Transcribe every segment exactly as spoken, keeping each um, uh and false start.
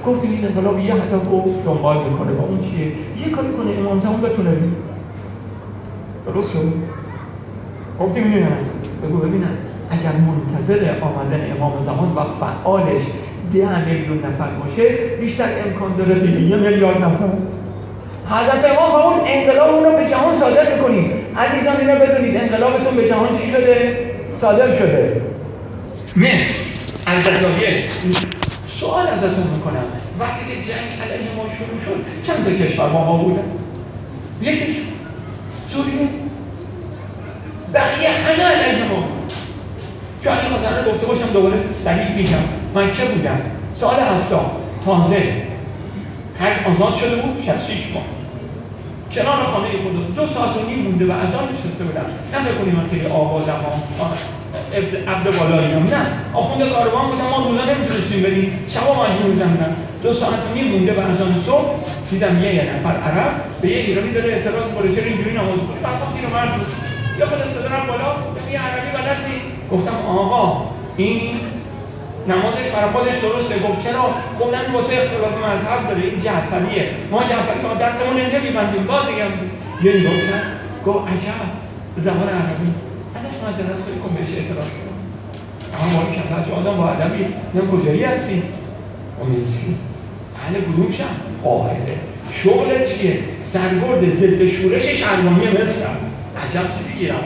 گفتیم این انقلاب یه هدف رو دنبال میکنه با اون چیه؟ یه کاری کنه امام زمان بتونه بید درست شد؟ گفتیم اینو نه بگو ببینن اگر منتظر آمدن امام زمان و فعالش ده میلیون نفر باشه بیشتر امکان داره به یه میلیارد نفر حضرت امام فرمود انقلاب رو به جهان صادر میکنید. عزیزان اینو بدونید انقلابتون به جهان چی شده؟ صادر شده. مصر الجزایر. سوال ازتون میکنم وقتی که جنگ علیه ما شروع شد چند تا کشور با ما بودن؟ یکیش سوریه، بقیه همه علیه ما. چون این خاطر رو گفته باشم دوباره سریع میگم. من چه بودم؟ سال هفتاد تازه حج آزاد شده بود شصت و شش ماه کنار خانه خدا دو ساعت و نیم مونده و اذان نشسته بودم. نظر کنیم من خیلی آوازم عبد بالاییم نه آخونده کاروان بودم ما روزا نمیتونستیم بریم شبا مجبور زندن دو ساعت و نیم مونده و اذان صبح دیدم یه یه نفر عرب به یه ایرانی داره اعتراض کنه چرا اینجوری نماز می‌خونی بعد گفتم مرد یا خود صدرم بالا یه عربی بلد نیست گفتم آقا این نمازش برای خودش درسته. گفت چرا؟ گفتن با تو اختلاف مذهب داره این جعفریه ما جعفری ما دستمون نمیبندیم باز دیگه یه نگاه کرد گفت عجب زبان عربی ازش معذرت خواهی کن بهش اعتراض کنم اما ما این چند آدم با ادبی نم کجایی هستی؟ امیدسی اهل گروه شم قاهره شغلت چیه؟ سرگرد ضد شورش شهربانی مصر عجب چیزی گیرم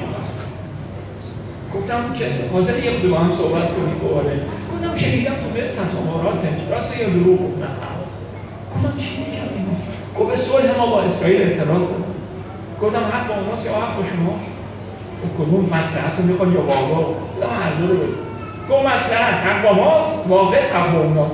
گفتم که حاضر یه خود با هم صحبت کنیم باره گفتم شنیدم تو مصر تظاهرات راست یا دروغ نه گفتم چی میگم اینو؟ گفت به صلح ما با اسرائیل اعتراض دارم. گفتم حق با اوناست یا حق با شما؟ کدوم مصلحت رو میخواد یا واقع؟ گفتم هر دو رو بگم. گفت مصلحت حق با ماست واقع حق با اونا.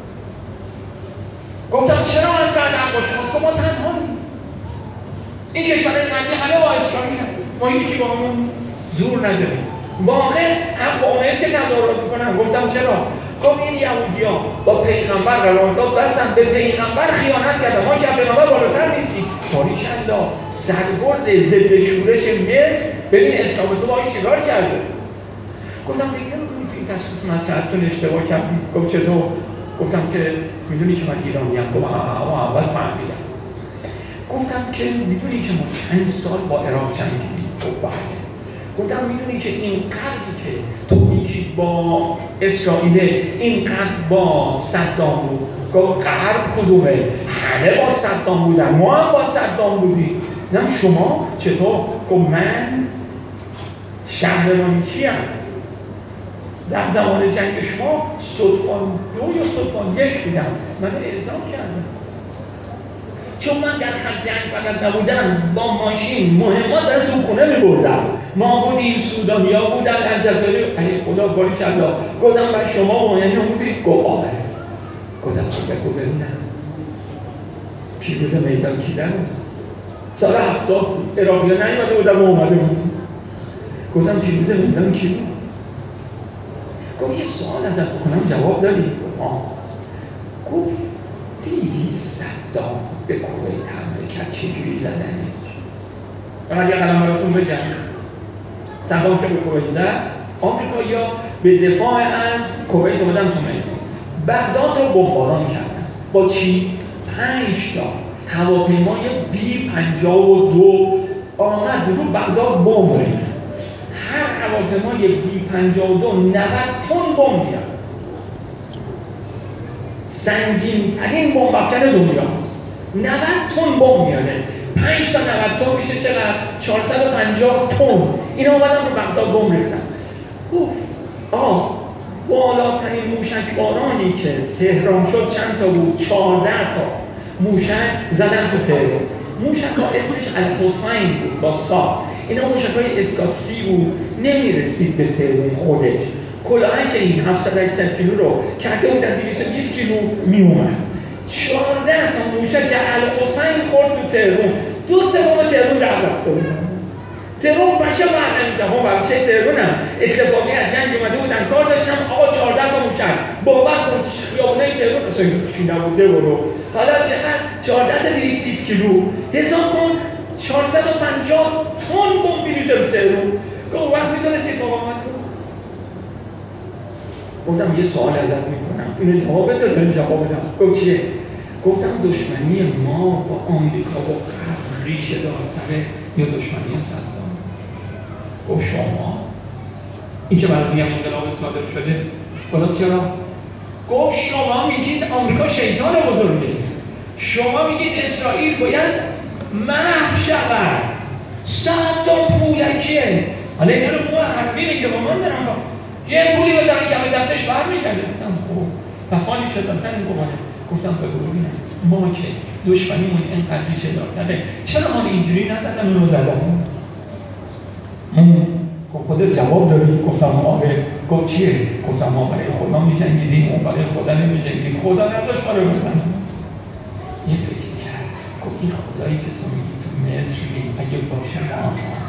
گفتم چرا مصلحت حق با شماست؟ گفت ما تنهاییم این کشورهای غربی همه با اسرائیل هست ما هیچی با همون زور نداریم واقع حق با اوناییست که تظاهرات میکنن. گفتم چرا؟ گفت این یهودیان با پیغمبر قرارداد بستن به پیغمبر خیانت کردن ما که پیغمبر بالاتر نیستیم. باریکالله سرگرد ضد شورش مصر ببین اسلام تو با این چیکار کرده. گفتم فکر نمی‌کنی که این تشخیص مصلحتتون اشتباه کردی؟ گفت چطور؟ گفتم که میدونی که من ایرانیم. گفت اما اول فهمیدم. گفتم که میدونی که ما چند سال با عراق جنگیدیم؟ گفت بله. گفتم میدونی که این قدری که تو میگی با اسرائیل این قدر با صدام بود. گفت غرب کدومه؟ همه با صدام بودن ما هم با صدام بودیم. نه شما چطور؟ گفت من شهربانی چیم؟ در زمان جنگ شما صدفان دو یا صدفان یک بودم من اعزام کردم چون من در خط جنگ فقط نبودم با ماشین مهمات در تو خونه میبردم ما بودیم سودانیا بودن الجزایر ای خدا باریکالله. گفتم بر شما مهمی بودید؟ گفت آره. گفتم خدا گفت ببینم پیروز میدان کیدن سال هفتاد بود عراقی ها نیومده بودم و اومده بودیم. گفتم پیروز میدان کی بود؟ گفت یه سوال ازت بکنم جواب داری؟ گفت آه. گفت دیدی صدام به کویت حمله کرد چجوری زدنش؟ فقط یه قلم براتون بگم صدام که به کویت زد آمریکایی‌ها به دفاع از کویت اومدن تو میدان بغداد رو بمباران کردن با چی؟ پنج تا هواپیمای بی پنجاه و دو آمد رو بغداد بمب ریخت. هر هواپیمای بی پنجاه و دو نود تن بمب میاد. سنگین ترین بمب افکن دنیاست. نود تن بمب میاده. پنج تا نود تن میشه چقدر؟ چهارصد و پنجاه تن. اینا اومدن رو بغداد بمب ریختن. گفت آه بالاترین موشکبارانی که تهران شد چند تا بود؟ چهارده تا موشک زدن تو تهران. موشک ها اسمش الحسین بود با سا. اینا موشک های اسکات سی بود نمیرسید به تهران خودش. کلاهی که این هفتصد هشتصد کیلو رو کرده بودن دویست و بیست کیلو میومد. چهارده تا موشک الحسین خورد تو تهران. دو سوم تهران در رفته بودن. تهران بشه بعد نمیزن هم بچه تهران هم اتفاقی از جنگ اومده بودن کار داشتم آقا چهارده تا موشک باور کن خیابونه تهران اصلا چی نبوده برو حالا چقدر چهارده تا دویست و بیست کیلو حساب کن چهارصد و پنجاه تن بمب میریزه رو تهران. گفت وقت میتونستی مقاومت کن؟ گفتم یه سوال ازت میکنم، اینو جواب بده. داری جواب بدم. گفت چیه؟ گفتم دشمنی ما با آمریکا و غرب ریشه دارتره یا دشمنی صدام؟ گفت شما این که برای میگم انقلاب صادر شده. گفتم چرا؟ گفت شما میگید آمریکا شیطان بزرگه، شما میگید اسرائیل باید محو شود، صد تا پولکه. حالا اینا رو خواه حربینه که با من دارم یه پولی بزنی که همه دستش بر میگرده. گفتم خوب پس مالی شدم تن این بکنه. گفتم بگو ببینم ما که دشمنیمون اینقدر ریشه دارتره چرا ما اینجوری نزدن اونو زدن؟ گفت خودت جواب داری؟ گفتم آره. گفت چیه؟ گفتم ما برای خدا میجنگیدیم، اون برای خدا نمیجنگید، خدا نذاشت ما رو بزنن. یه فکر کرد گفت این خدایی که تو میگی تو مصر اگه باشه ما